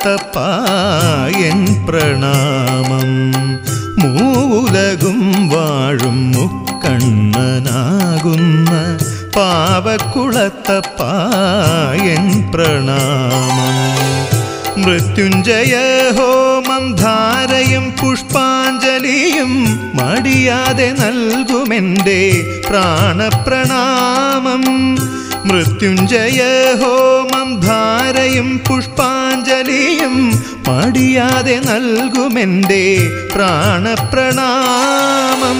പാവക്കുളത്തപ്പായൻ പ്രണാമം. മൂവുലകും വാഴും മുക്കണ്ണനാകുന്ന പാവക്കുളത്തപ്പായൻ പ്രണാമം. മൃത്യുഞ്ജയ ഹോമം ധാരയും പുഷ്പാഞ്ജലിയും മടിയാതെ നൽകുമെൻ്റെ പ്രാണപ്രണാമം. മൃത്യുഞ്ജയ ഹോമം ധാരയും പുഷ്പാഞ്ജലിയും മടിയാതെ നൽകുമെൻ്റെ പ്രാണപ്രണാമം.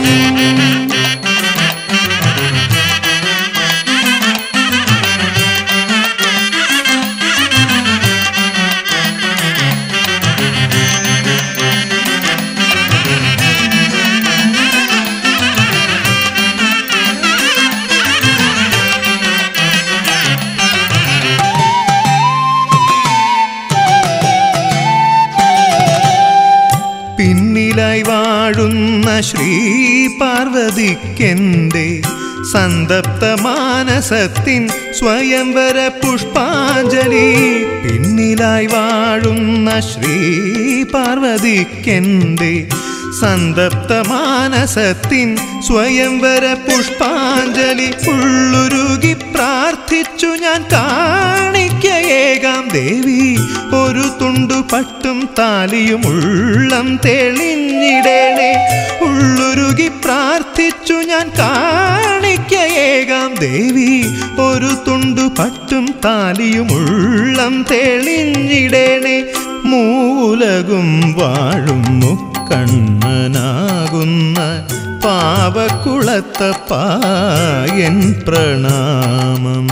പിന്നിലായി വാഴുന്ന ശ്രീ പാർവതിക്കെൻ്റെ സന്തപ്ത മാനസത്തിൻ സ്വയംവര പുഷ്പാഞ്ജലി. പിന്നിലായി വാഴുന്ന ശ്രീ പാർവതിക്കെൻ്റെ സന്തപ്ത മാനസത്തിൻ സ്വയംവര പുഷ്പാഞ്ജലി. ഉള്ളുരുകി പ്രാർത്ഥിച്ചു ഞാൻ കാണിക്കയേകാം ദേവി, ഒരു തുണ്ടു പട്ടും താലിയും ഉള്ളം തെളിഞ്ഞിടേണേ. ഉള്ളുരുകി പ്രാർത്ഥിച്ചു ഞാൻ കാണിക്കയേകാം ദേവി, ഒരു തുണ്ടു പട്ടും താലിയും ഉള്ളം തെളിഞ്ഞിടേണേ. മൂലകും വാഴും മുക്കണ്ണനാകുന്ന പാവക്കുളത്തപ്പായൻ പ്രണാമം.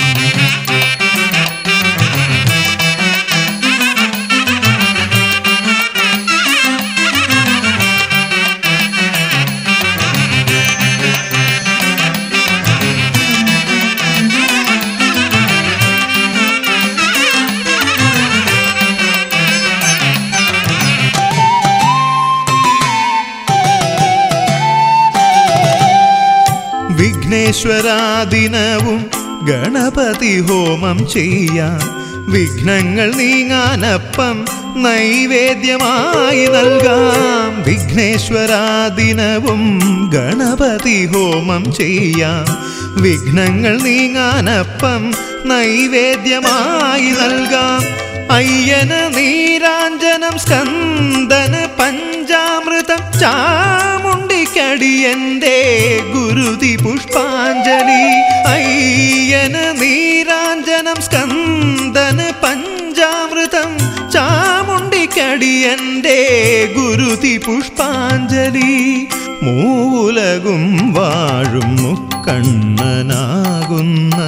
വിഘ്നേശ്വരാദിനവും ഗണപതി ഹോമം ചെയ്യാം. വിഘ്നങ്ങൾ നീങ്ങാനപ്പം നൈവേദ്യമായി നൽകാം. വിഘ്നേശ്വരാദിനവും ഗണപതി ഹോമം ചെയ്യാം. വിഘ്നങ്ങൾ നീങ്ങാനപ്പം നൈവേദ്യമായി നൽകാം. അയ്യന നീരാഞ്ജനം സ്കന്ദന പഞ്ചാമൃതം ചാമുണ്ടിക്കടിയന്റെ ഗുരുതി പുഷ്പാഞ്ജലി. അയ്യന നീരാഞ്ജനം സ്കന്ദന പഞ്ചാമൃതം ചാമുണ്ടിക്കടിയന്റെ ഗുരുതി പുഷ്പാഞ്ജലി. മൂലകും വാഴും മുക്കണ്ണനാകുന്ന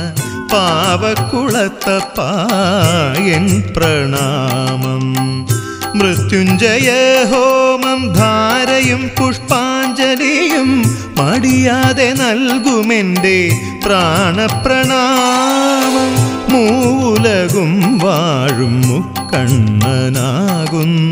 പാവക്കുളത്തപ്പായൻ പ്രണാമം. മൃത്യുഞ്ജയ ഹോമം ധാരയും പുഷ്പാഞ്ജലിയും മടിയാതെ നൽകുമെൻ്റെ പ്രാണപ്രണാമം. മൂലകും വാഴും മുക്കണ്ണനാകുന്ന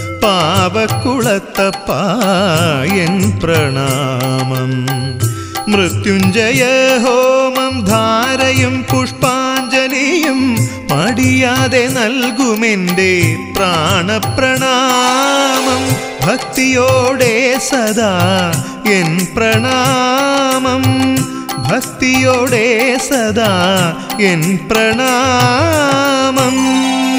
പാവക്കുളത്തപ്പായൻ പ്രണാമം. മൃത്യുഞ്ജയ ഹോമം ധാരയും പുഷ്പാഞ്ജലിയും മടിയാതെ നൽകുമെൻ്റെ പ്രാണപ്രണാമം. ഭക്തിയോടെ സദാ എൻ പ്രണാമം. ഭക്തിയോടെ സദാ എൻ പ്രണാമം.